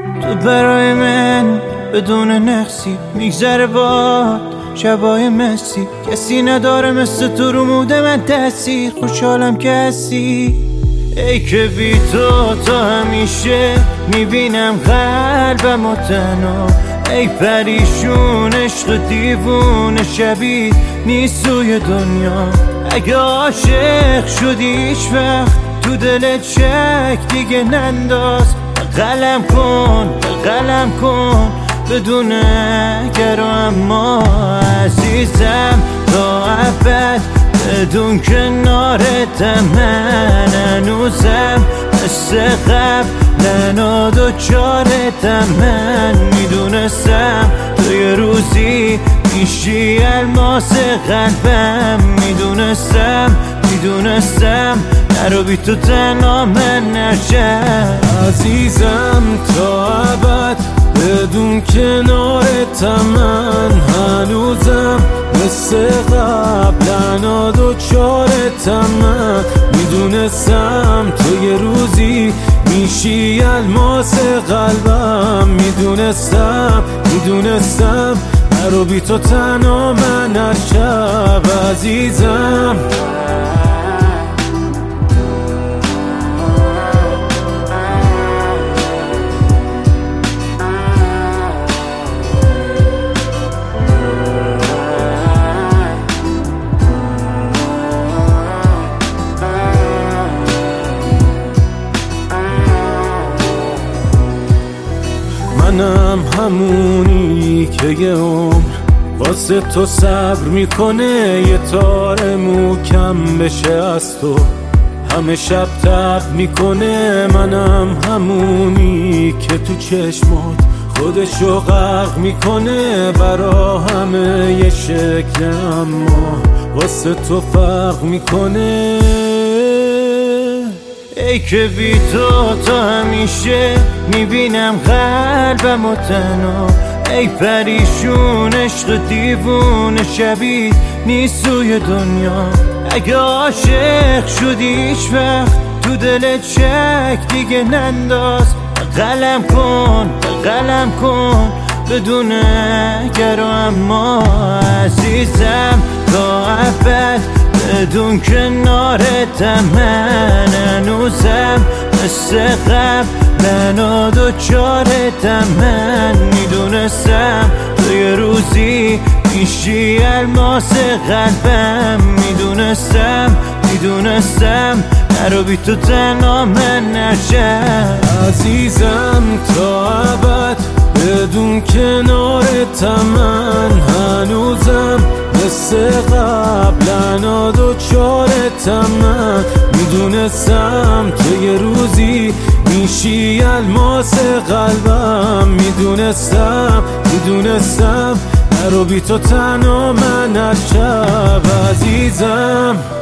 تو برای من بدون نقصی میگذره باد شبای مسی، کسی نداره مثل تو رو موده من تأثیر. خوشحالم که هستی ای که بی تو همیشه میبینم قلبم و تنها. ای پریشون عشق دیوونه شبیه نیست توی دنیا. اگه عاشق شدی هیچ وقت تو دلت شک دیگه ننداز. قلم کن بدون اگر و اما عزیزم تا ابد بدون کنارتم. من هنوزم مثل قبل دوچارتم. من میدونستم تو یه روزی میشی الماس قلبم. میدونستم نرو بی تو تنها من نشم. عزیزم تا ابد بدون کنارتم. من هنوزم مثل قبل دوچارتم. من میدونستم تو یه روزی میشی الماس قلبم. میدونستم نرو بی تو تنها من نشم. عزیزم منم همونی که یه عمر واسه تو صبر میکنه. یه تار محکم بشه از تو همه شب تب میکنه. منم همونی که تو چشمات خودشو غرق میکنه. برا همه یه شکل اما واسه تو فرق میکنه. ای که بی تو همیشه میبینم قلبم و تنها. ای پریشون عشق دیوونه شبیه نیست توی دنیا. اگه عاشق شدی هیچ وقت تو دلت شک دیگه ننداز. قلم کن بدون اگر و اما عزیزم تا ابد بدون کنارتم. من هنوزم مثل قبل دوچارتم. من میدونستم تو یه روزی میشی الماس قلبم. میدونستم نرو بی تو تنها من نشم. عزیزم تا ابد بدون کنارتم. من هنوزم مثل قبل دوچارتم. من میدونستم تو یه روزی میشی الماس قلبم. میدونستم نرو بی تو تنها من نشم. عزیزم